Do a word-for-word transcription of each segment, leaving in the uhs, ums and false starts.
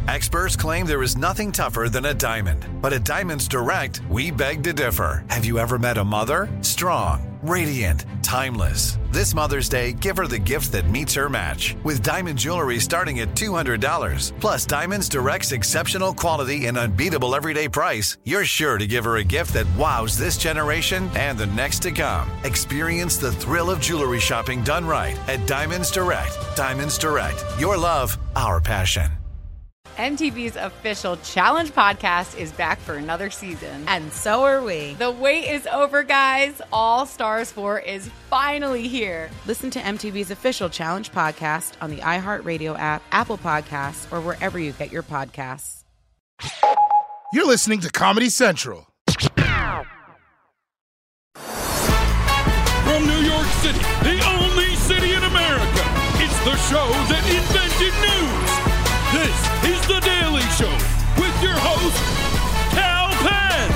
Experts claim there is nothing tougher than a diamond. But at Diamonds Direct, we beg to differ. Have you ever met a mother? Strong, radiant, timeless. This Mother's Day, give her the gift that meets her match. With diamond jewelry starting at two hundred dollars. Plus Diamonds Direct's exceptional quality and unbeatable everyday price, you're sure to give her a gift that wows this generation and the next to come. Experience the thrill of jewelry shopping done right at Diamonds Direct. Diamonds Direct. Your love, our passion. M T V's official Challenge podcast is back for another season. And so are we. The wait is over, guys. All Stars four is finally here. Listen to M T V's official Challenge podcast on the iHeartRadio app, Apple Podcasts, or wherever you get your podcasts. You're listening to Comedy Central. From New York City, the only city in America, it's the show that invented news. This is The Daily Show with your host, Kal Penn.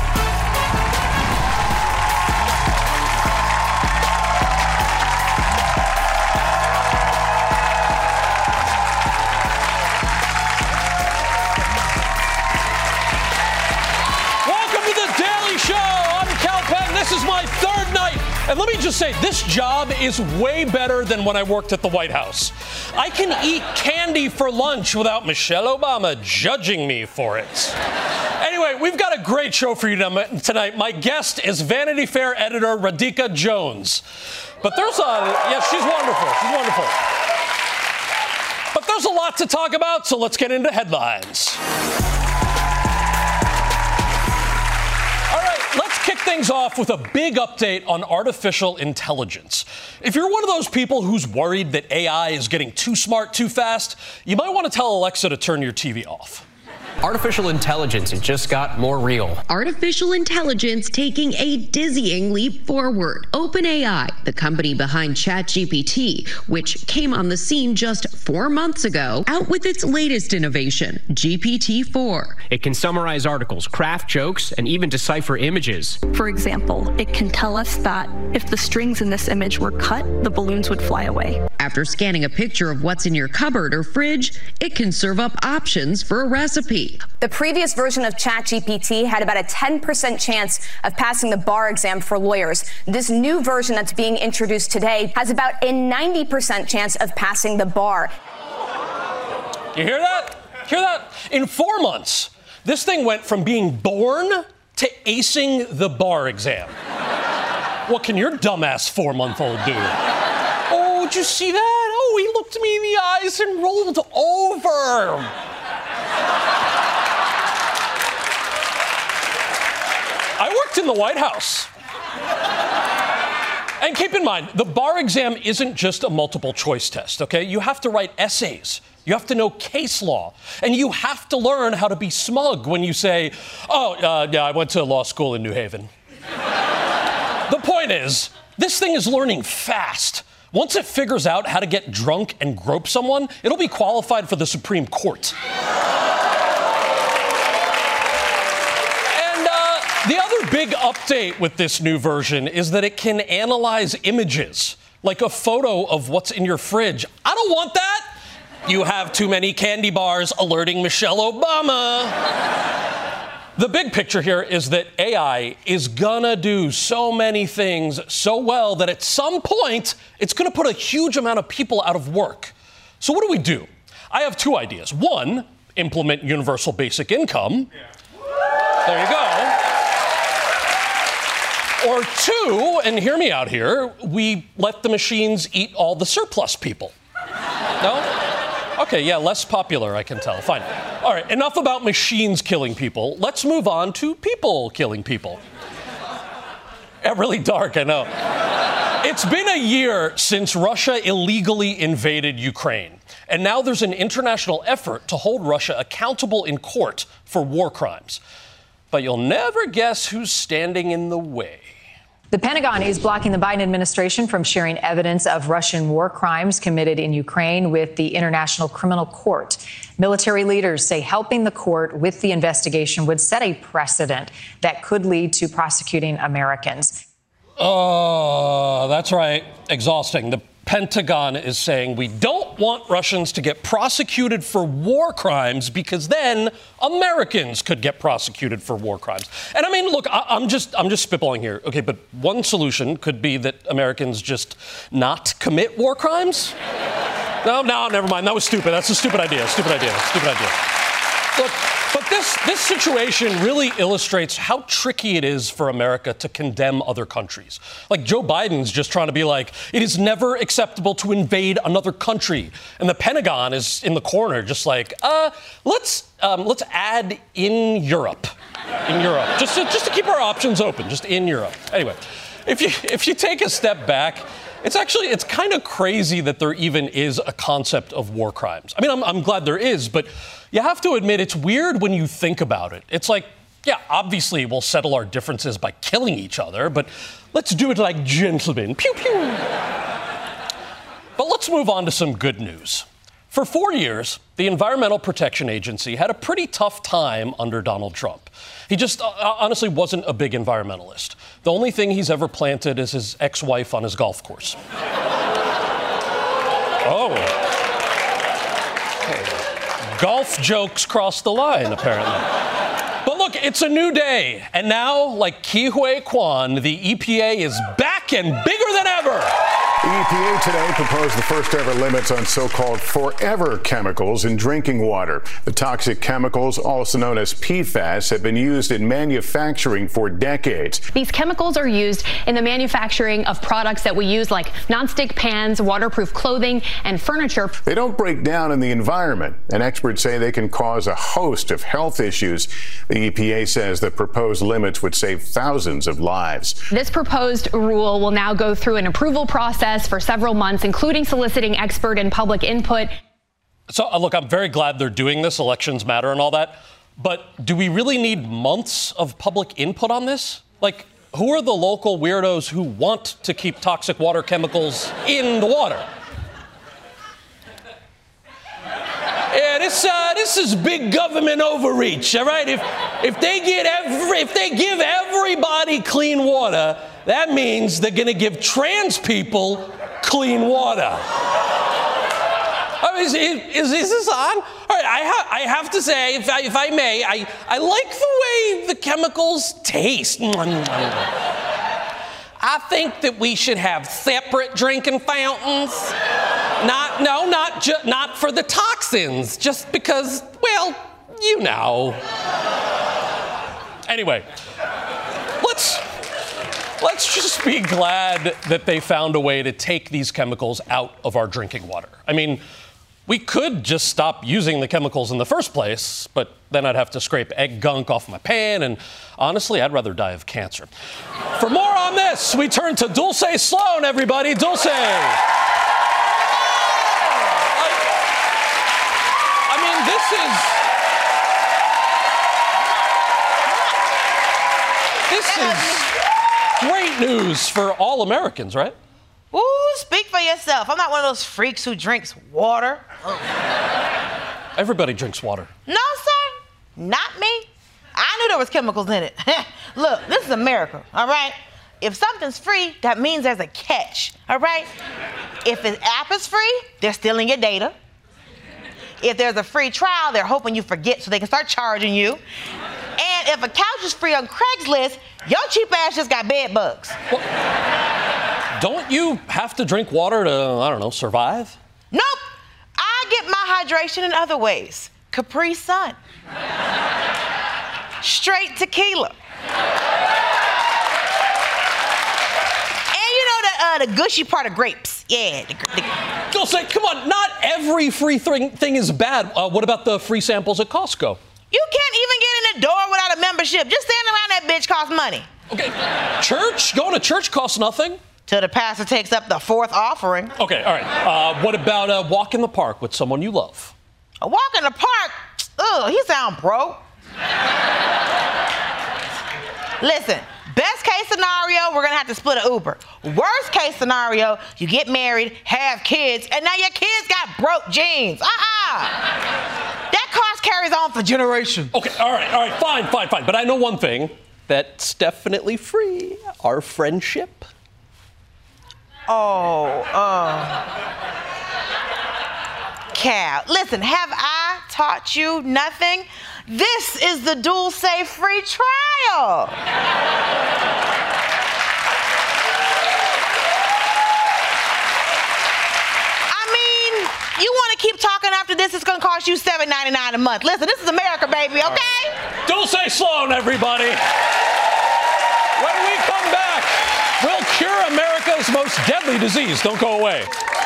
Welcome to The Daily Show. I'm Kal Penn. This is my third night. And let me just say, this job is way better than when I worked at the White House. I can eat candy for lunch without Michelle Obama judging me for it. Anyway, we've got a great show for you tonight. My guest is Vanity Fair editor Radhika Jones. But there's a, yeah, she's wonderful. She's wonderful. But there's a lot to talk about, so let's get into headlines. Kick things off with a big update on artificial intelligence. If you're one of those people who's worried that A I is getting too smart too fast, you might want to tell Alexa to turn your T V off. Artificial intelligence, it just got more real. Artificial intelligence taking a dizzying leap forward. OpenAI, the company behind ChatGPT, which came on the scene just four months ago, out with its latest innovation, G P T four. It can summarize articles, craft jokes, and even decipher images. For example, it can tell us that if the strings in this image were cut, the balloons would fly away. After scanning a picture of what's in your cupboard or fridge, it can serve up options for a recipe. The previous version of ChatGPT had about a ten percent chance of passing the bar exam for lawyers. This new version that's being introduced today has about a ninety percent chance of passing the bar. You hear that? Hear that? In four months, this thing went from being born to acing the bar exam. What can your dumbass four-month-old do? Oh, did you see that? Oh, he looked me in the eyes and rolled over. I worked in the White House. And keep in mind, the bar exam isn't just a multiple choice test, okay? You have to write essays. You have to know case law. And you have to learn how to be smug when you say, oh, uh, yeah, I went to law school in New Haven. The point is, this thing is learning fast. Once it figures out how to get drunk and grope someone, it'll be qualified for the Supreme Court. The other big update with this new version is that it can analyze images, like a photo of what's in your fridge. I don't want that. You have too many candy bars alerting Michelle Obama. The big picture here is that A I is gonna do so many things so well that at some point, it's gonna put a huge amount of people out of work. So what do we do? I have two ideas. One, implement universal basic income. There you go. Or two, and hear me out here, we let the machines eat all the surplus people. No? Okay, yeah, less popular, I can tell. Fine. All right, enough about machines killing people. Let's move on to people killing people. Yeah, really dark, I know. It's been a year since Russia illegally invaded Ukraine. And now there's an international effort to hold Russia accountable in court for war crimes. But you'll never guess who's standing in the way. The Pentagon is blocking the Biden administration from sharing evidence of Russian war crimes committed in Ukraine with the International Criminal Court. Military leaders say helping the court with the investigation would set a precedent that could lead to prosecuting Americans. Oh, that's right. Exhausting. The Pentagon is saying we don't want Russians to get prosecuted for war crimes because then Americans could get prosecuted for war crimes. And I mean, look, I, I'm just I'm just spitballing here. Okay, but one solution could be that Americans just not commit war crimes. No, no, never mind. That was stupid. That's a stupid idea. Stupid idea. Stupid idea. Look, but this this situation really illustrates how tricky it is for America to condemn other countries. Like Joe Biden's just trying to be like, it is never acceptable to invade another country, and the Pentagon is in the corner, just like, uh, let's um, let's add in Europe, in Europe, just to, just to keep our options open, just in Europe. Anyway, if you if you take a step back. It's actually, it's kind of crazy that there even is a concept of war crimes. I mean, I'm, I'm glad there is, but you have to admit it's weird when you think about it. It's like, yeah, obviously we'll settle our differences by killing each other, but let's do it like gentlemen. Pew, pew. But let's move on to some good news. For four years, the Environmental Protection Agency had a pretty tough time under Donald Trump. He just uh, honestly wasn't a big environmentalist. The only thing he's ever planted is his ex-wife on his golf course. Oh. Okay. Golf jokes cross the line, apparently. But look, it's a new day. And now, like Ke Huy Quan, the E P A is back and bigger than ever. The E P A today proposed the first ever limits on so-called forever chemicals in drinking water. The toxic chemicals, also known as P FAS, have been used in manufacturing for decades. These chemicals are used in the manufacturing of products that we use like nonstick pans, waterproof clothing, and furniture. They don't break down in the environment, and experts say they can cause a host of health issues. The E P A says the proposed limits would save thousands of lives. This proposed rule will now go through an approval process for several months, including soliciting expert and public input. So, uh, look, I'm very glad they're doing this. Elections matter and all that. But do we really need months of public input on this? Like, who are the local weirdos who want to keep toxic water chemicals in the water? Yeah, this uh, this is big government overreach. All right, if if they get every if they give everybody clean water, that means they're going to give trans people clean water. Oh, is, is, is this on? All right, I, ha- I have to say, if I, if I may, I, I like the way the chemicals taste. I think that we should have separate drinking fountains. Not, no, not ju- not for the toxins, just because, well, you know. Anyway, let's let's just be glad that they found a way to take these chemicals out of our drinking water. I mean, we could just stop using the chemicals in the first place, but then I'd have to scrape egg gunk off my pan, and honestly, I'd rather die of cancer. For more on this, we turn to Dulce Sloan, everybody. Dulce. I mean, this is... This is great news for all Americans, right? Ooh, speak for yourself. I'm not one of those freaks who drinks water. Everybody drinks water. No, sir. Not me. I knew there was chemicals in it. Look, this is America, all right? If something's free, that means there's a catch, all right? If an app is free, they're stealing your data. If there's a free trial, they're hoping you forget so they can start charging you. And if a couch is free on Craigslist, your cheap ass just got bed bugs. Well, don't you have to drink water to, I don't know, survive? Nope. I get my hydration in other ways. Capri Sun. Straight tequila. And you know the, uh, the gushy part of grapes. Yeah. The, the... Go say, come on, not every free thing, thing is bad. Uh, what about the free samples at Costco? You can't even get in the door without a membership. Just standing around that bitch costs money. Okay, church? Going to church costs nothing? Till the pastor takes up the fourth offering. Okay, all right. Uh, what about a walk in the park with someone you love? A walk in the park? Ugh, he sound broke. Listen, best case scenario, we're gonna have to split an Uber. Worst case scenario, you get married, have kids, and now your kids got broke jeans. Uh-uh. That cost carries on for generations. Okay, all right, all right, fine, fine, fine. But I know one thing that's definitely free, our friendship. Oh, uh. Cal, listen, have I taught you nothing? This is the Dulce free trial. I mean, you want to keep talking after this, it's going to cost you seven ninety-nine a month. Listen, this is America, baby, okay? Dulce Sloan, everybody. When we come back, we'll cure America's most deadly disease. Don't go away.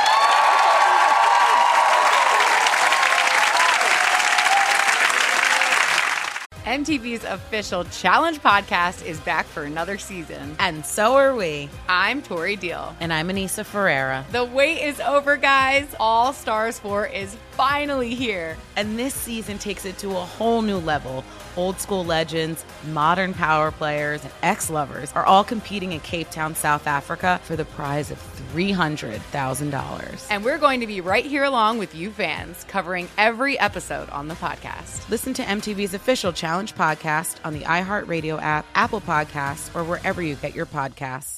M T V's official Challenge podcast is back for another season. And so are we. I'm Tori Deal. And I'm Anissa Ferreira. The wait is over, guys. All Stars four is finally here. And this season takes it to a whole new level. Old school legends, modern power players, and ex-lovers are all competing in Cape Town, South Africa for the prize of three hundred thousand dollars. And we're going to be right here along with you fans, covering every episode on the podcast. Listen to M T V's official Challenge podcast on the iHeartRadio app, Apple Podcasts, or wherever you get your podcasts.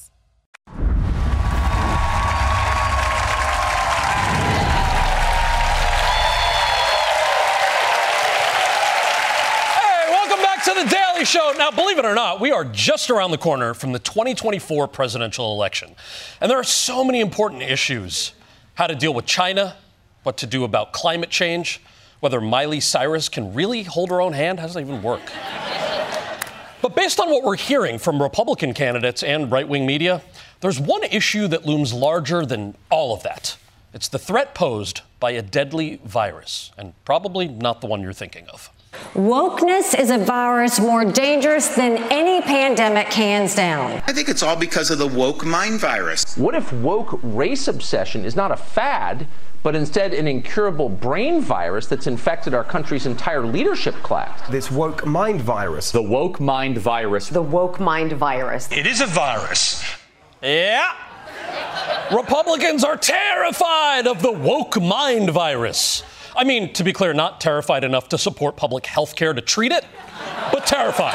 To the Daily Show. Now, believe it or not, we are just around the corner from the twenty twenty-four presidential election. And there are so many important issues. How to deal with China, what to do about climate change, whether Miley Cyrus can really hold her own hand. How does that even work? But based on what we're hearing from Republican candidates and right-wing media, there's one issue that looms larger than all of that. It's the threat posed by a deadly virus, and probably not the one you're thinking of. Wokeness is a virus more dangerous than any pandemic, hands down. I think it's all because of the woke mind virus. What if woke race obsession is not a fad, but instead an incurable brain virus that's infected our country's entire leadership class? This woke mind virus. The woke mind virus. The woke mind virus. It is a virus. Yeah. Republicans are terrified of the woke mind virus. I mean, to be clear, not terrified enough to support public health care to treat it, but terrified.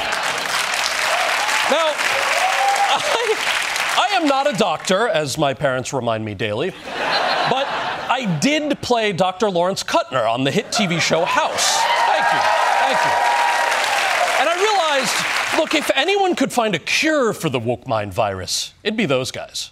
Now, I, I am not a doctor, as my parents remind me daily, but I did play Doctor Lawrence Kuttner on the hit T V show House. Thank you. Thank you. And I realized, look, if anyone could find a cure for the woke mind virus, it'd be those guys.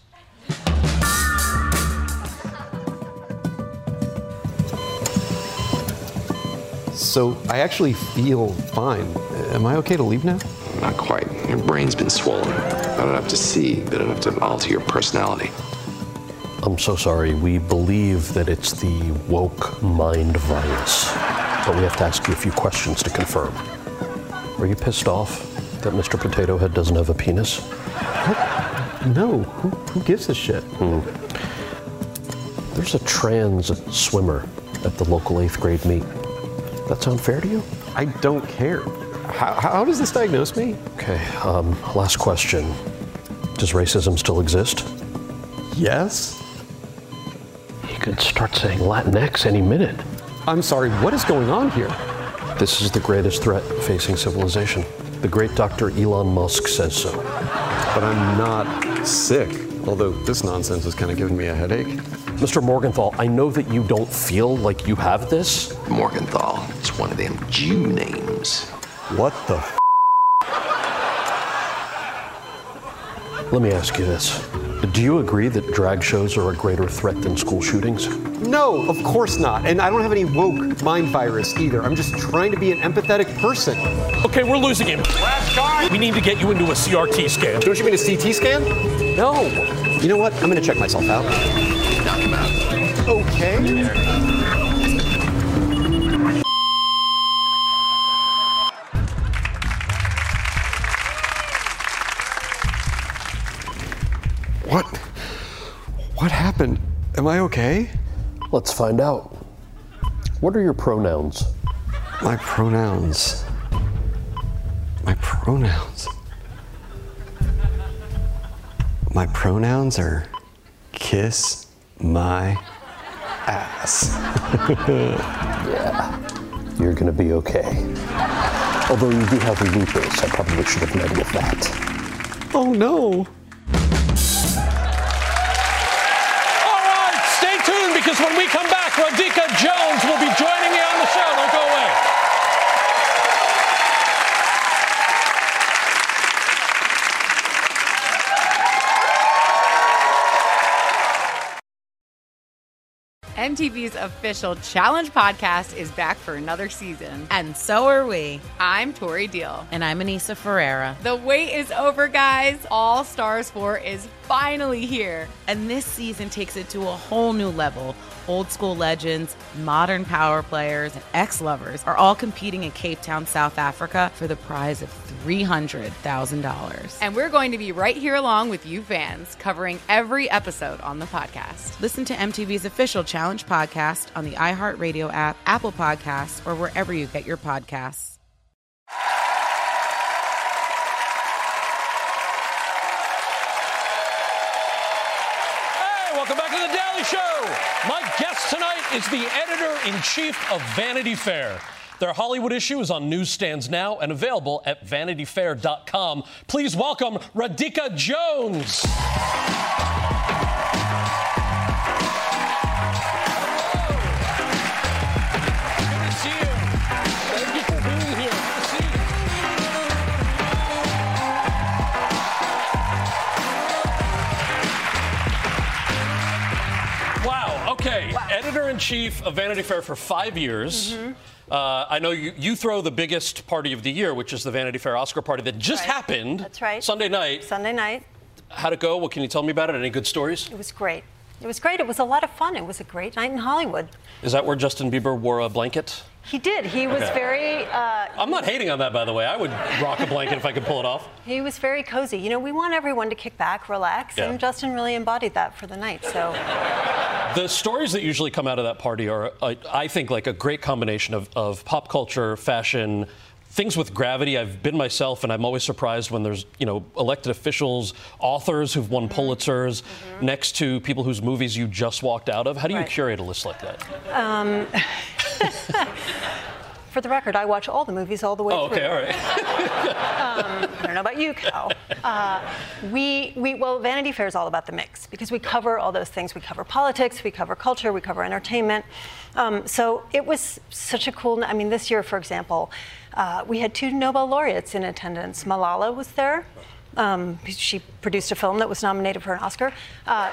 So I actually feel fine. Am I okay to leave now? Not quite. Your brain's been swollen. Not enough to see, but enough to alter your personality. I'm so sorry. We believe that it's the woke mind virus. But we have to ask you a few questions to confirm. Are you pissed off that Mister Potato Head doesn't have a penis? What? No. Who, who gives a shit? Hmm. There's a trans swimmer at the local eighth grade meet. That sound fair to you? I don't care. How, how does this diagnose me? Okay, um, last question. Does racism still exist? Yes. You could start saying Latinx any minute. I'm sorry, what is going on here? This is the greatest threat facing civilization. The great Doctor Elon Musk says so. But I'm not sick, although this nonsense is kind of giving me a headache. Mister Morgenthau, I know that you don't feel like you have this. Morgenthau, it's one of them Jew names. What the f***? Let me ask you this. Do you agree that drag shows are a greater threat than school shootings? No, of course not. And I don't have any woke mind virus either. I'm just trying to be an empathetic person. Okay, we're losing him. Last card. We need to get you into a C R T scan. Don't you mean a C T scan? No. You know what? I'm going to check myself out. Knock him out. Okay. What? What happened? Am I okay? Let's find out. What are your pronouns? My pronouns. My pronouns. My pronouns are kiss my ass. Yeah, you're gonna be okay. Although you do have lupus, I probably should have led with that. Oh no. Radhika Jones will be joining me on the show. Don't go away. M T V's official Challenge podcast is back for another season. And so are we. I'm Tori Deal. And I'm Anissa Ferreira. The wait is over, guys. All Stars four is finally here. And this season takes it to a whole new level. Old school legends, modern power players, and ex-lovers are all competing in Cape Town, South Africa for the prize of three hundred thousand dollars. And we're going to be right here along with you fans, covering every episode on the podcast. Listen to M T V's official Challenge podcast on the iHeartRadio app, Apple Podcasts, or wherever you get your podcasts. Welcome back to The Daily Show. My guest tonight is the editor-in-chief of Vanity Fair. Their Hollywood issue is on newsstands now and available at vanity fair dot com. Please welcome Radhika Jones. Good to see you. Thank you for being here. Good to see you. Wow. Okay. Wow. Editor-in-chief of Vanity Fair for five years. Mm-hmm. Uh, I know you, you throw the biggest party of the year, which is the Vanity Fair Oscar party that just right. happened. That's right. Sunday night. Sunday night. How'd it go? What can you tell me about it? Any good stories? It was great. It was great. It was a lot of fun. It was a great night in Hollywood. Is that where Justin Bieber wore a blanket? He did. He was okay. very... Uh, I'm not hating on that, by the way. I would rock a blanket if I could pull it off. He was very cozy. You know, we want everyone to kick back, relax, yeah. and Justin really embodied that for the night, so... The stories that usually come out of that party are, uh, I think, like a great combination of, of pop culture, fashion, things with gravity. I've been myself, and I'm always surprised when there's, you know, elected officials, authors who've won Pulitzers, mm-hmm. next to people whose movies you just walked out of. How do you right. curate a list like that? Um, for the record, I watch all the movies all the way oh, through. okay, all right. um, I don't know about you, Cal. Uh, we, we, well, Vanity Fair is all about the mix because we cover all those things. We cover politics, we cover culture, we cover entertainment. Um, so it was such a cool, I mean, this year, for example, uh, we had two Nobel laureates in attendance. Malala was there. Um, she produced a film that was nominated for an Oscar. Uh,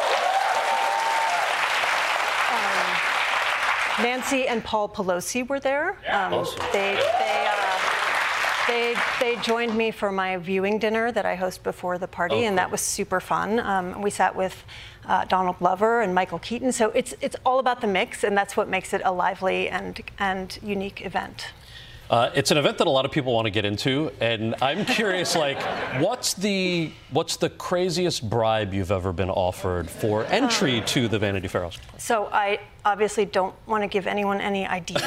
Nancy and Paul Pelosi were there. Um, awesome. They they, uh, they they joined me for my viewing dinner that I host before the party, oh, and cool. that was super fun. Um, we sat with uh, Donald Glover and Michael Keaton. So it's it's all about the mix, and that's what makes it a lively and and unique event. Uh, it's an event that a lot of people want to get into, and I'm curious, like, what's the what's the craziest bribe you've ever been offered for entry um, to the Vanity Fair Oscar? So I obviously don't want to give anyone any ideas,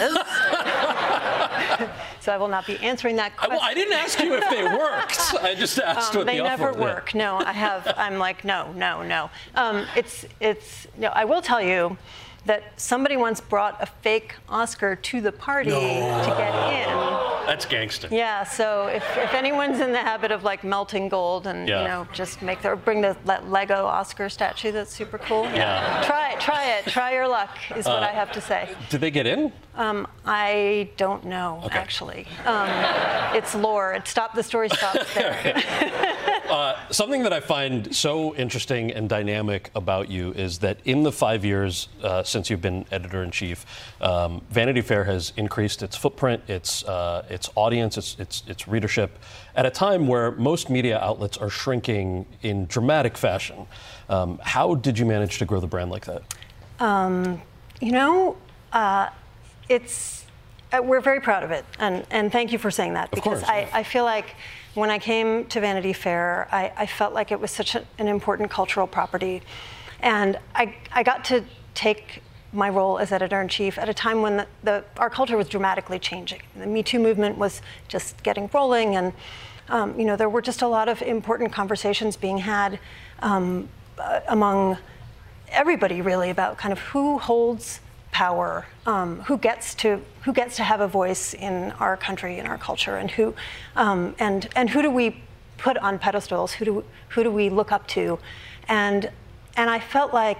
so I will not be answering that question. I, well, I didn't ask you if they worked. I just asked um, what the offer. They never work. Yeah. No, I have. I'm like, no, no, no. Um, it's it's. No, I will tell you that somebody once brought a fake Oscar to the party no. to get in. That's gangsta. Yeah, so if, if anyone's in the habit of like melting gold and yeah. you know just make their bring the Lego Oscar statue that's super cool. Yeah. yeah. Try it, try it, try your luck is what uh, I have to say. Did they get in? Um, I don't know okay. actually. Um, it's lore. It stopped. The story stops there. uh, something that I find so interesting and dynamic about you is that in the five years uh, since you've been editor-in-chief, um, Vanity Fair has increased its footprint, its uh, its audience, its, its its readership, at a time where most media outlets are shrinking in dramatic fashion. Um, how did you manage to grow the brand like that? Um, you know, uh, it's uh, we're very proud of it, and and thank you for saying that because I, I feel like when I came to Vanity Fair, I, I felt like it was such a, an important cultural property, and I I got to take my role as editor-in-chief at a time when the, the, our culture was dramatically changing. The Me Too movement was just getting rolling, and um, you know there were just a lot of important conversations being had um, uh, among everybody, really, about kind of who holds power, um, who gets to who gets to have a voice in our country, in our culture, and who um, and and who do we put on pedestals? Who do who do we look up to? And and I felt like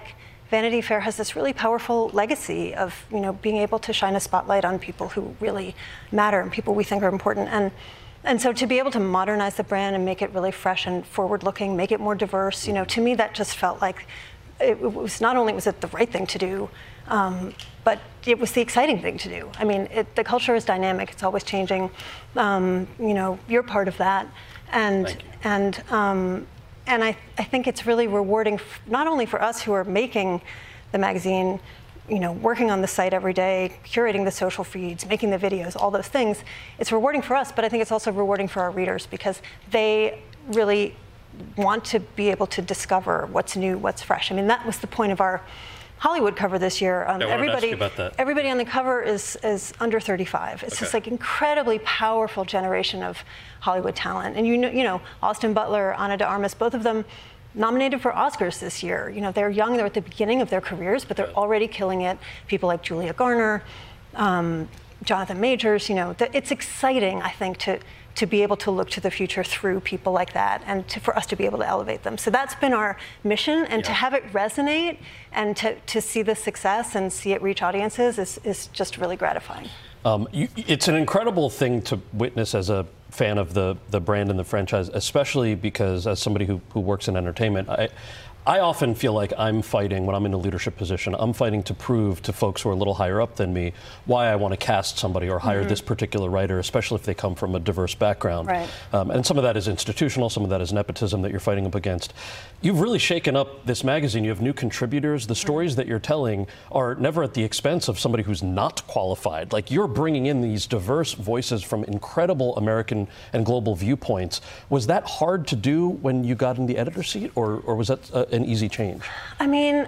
Vanity Fair has this really powerful legacy of, you know, being able to shine a spotlight on people who really matter and people we think are important. And and so to be able to modernize the brand and make it really fresh and forward-looking, make it more diverse, you know, to me that just felt like it was not only was it the right thing to do, um, but it was the exciting thing to do. I mean, it, the culture is dynamic; it's always changing. Um, you know, you're part of that, and and. Um, And I, I think it's really rewarding, f- not only for us who are making the magazine, you know, working on the site every day, curating the social feeds, making the videos, all those things. It's rewarding for us, but I think it's also rewarding for our readers because they really want to be able to discover what's new, what's fresh. I mean, that was the point of our Hollywood cover this year. Um, Yeah, I wanted to ask everybody, you about that. everybody on the cover is is under thirty-five. It's Okay. this like incredibly powerful generation of Hollywood talent. And you know, you know, Austin Butler, Ana de Armas, both of them nominated for Oscars this year. You know, they're young, they're at the beginning of their careers, but they're already killing it. People like Julia Garner, um, Jonathan Majors. You know, th- it's exciting, I think, to. to be able to look to the future through people like that and to, for us to be able to elevate them. So that's been our mission, and yeah. to have it resonate and to, to see the success and see it reach audiences is, is just really gratifying. Um, you, it's an incredible thing to witness as a fan of the, the brand and the franchise, especially because as somebody who, who works in entertainment, I, I often feel like I'm fighting, when I'm in a leadership position, I'm fighting to prove to folks who are a little higher up than me why I want to cast somebody or hire mm-hmm. this particular writer, especially if they come from a diverse background. Right. Um, and some of that is institutional, some of that is nepotism that you're fighting up against. You've really shaken up this magazine. You have new contributors. The stories that you're telling are never at the expense of somebody who's not qualified. Like, you're bringing in these diverse voices from incredible American and global viewpoints. Was that hard to do when you got in the editor seat, or, or was that uh, an easy change? I mean,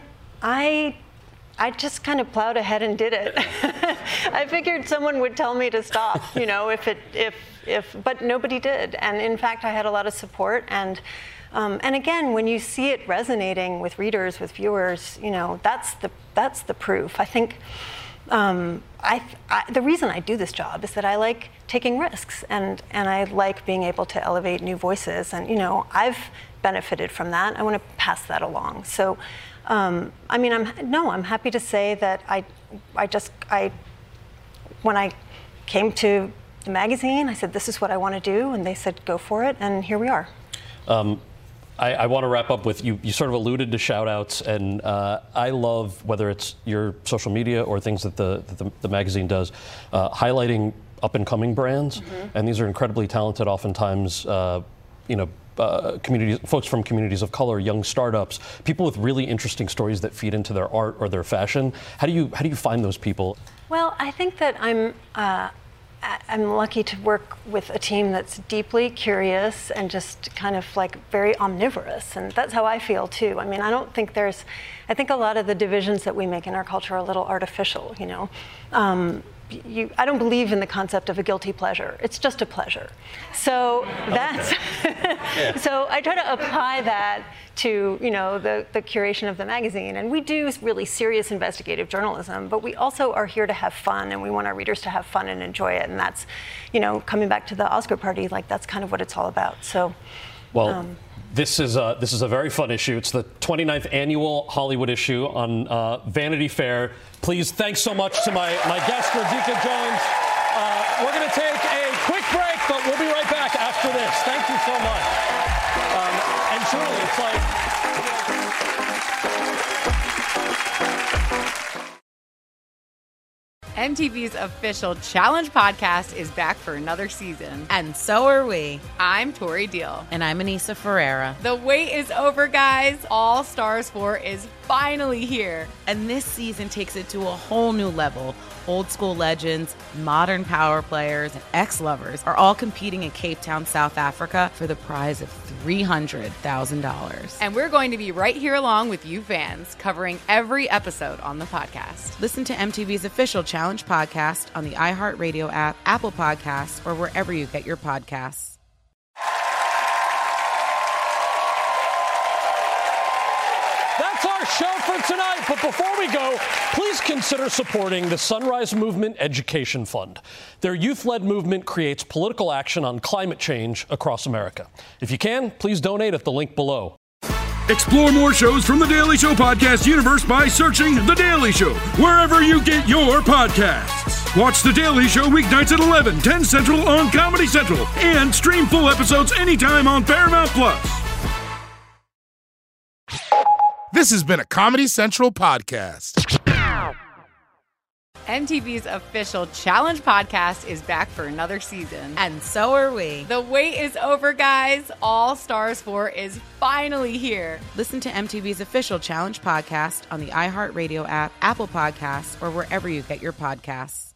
I I just kind of plowed ahead and did it. I figured someone would tell me to stop, you know, if it if if but nobody did. And in fact, I had a lot of support, and um, and again, when you see it resonating with readers, with viewers, you know, that's the that's the proof. I think um, I, I the reason I do this job is that I like taking risks, and and I like being able to elevate new voices, and you know, I've benefited from that. I want to pass that along. So, um, I mean, I'm no, I'm happy to say that I, I just, I, when I came to the magazine, I said, this is what I want to do, and they said, go for it, and here we are. Um, I, I want to wrap up with you. You sort of alluded to shout outs, and uh, I love, whether it's your social media or things that the, that the, the magazine does, uh, highlighting up and coming brands. Mm-hmm. And these are incredibly talented, oftentimes, uh, you know, Uh, communities, folks from communities of color, young startups, people with really interesting stories that feed into their art or their fashion. How do you how do you find those people? Well, I think that I'm uh, I'm lucky to work with a team that's deeply curious and just kind of like very omnivorous, and that's how I feel too. I mean, I don't think there's, I think a lot of the divisions that we make in our culture are a little artificial, you know. Um, You, I don't believe in the concept of a guilty pleasure. It's just a pleasure. So that's yeah. So I try to apply that to, you know, the, the curation of the magazine. And we do really serious investigative journalism, but we also are here to have fun, and we want our readers to have fun and enjoy it. And that's, you know, coming back to the Oscar party, like that's kind of what it's all about. So, well. Um, This is a, this is a very fun issue. It's the twenty-ninth annual Hollywood issue on uh, Vanity Fair. Please, thanks so much to my, my guest, Radhika Jones. Uh, we're going to take a quick break, but we'll be right back after this. Thank you so much. Um, and truly, it's like... M T V's official Challenge podcast is back for another season. And so are we. I'm Tori Deal. And I'm Anissa Ferreira. The wait is over, guys. All Stars four is finally here. And this season takes it to a whole new level. Old school legends, modern power players, and ex-lovers are all competing in Cape Town, South Africa for the prize of three hundred thousand dollars. And we're going to be right here along with you fans, covering every episode on the podcast. Listen to M T V's official Challenge podcast on the iHeartRadio app, Apple Podcasts, or wherever you get your podcasts. That's our show for tonight. But before we go, please consider supporting the Sunrise Movement Education Fund. Their youth-led movement creates political action on climate change across America. If you can, please donate at the link below. Explore more shows from The Daily Show podcast universe by searching The Daily Show wherever you get your podcasts. Watch The Daily Show weeknights at eleven, ten Central on Comedy Central, and stream full episodes anytime on Paramount Plus. This has been a Comedy Central podcast. M T V's official Challenge podcast is back for another season. And so are we. The wait is over, guys. All Stars four is finally here. Listen to M T V's official Challenge podcast on the iHeartRadio app, Apple Podcasts, or wherever you get your podcasts.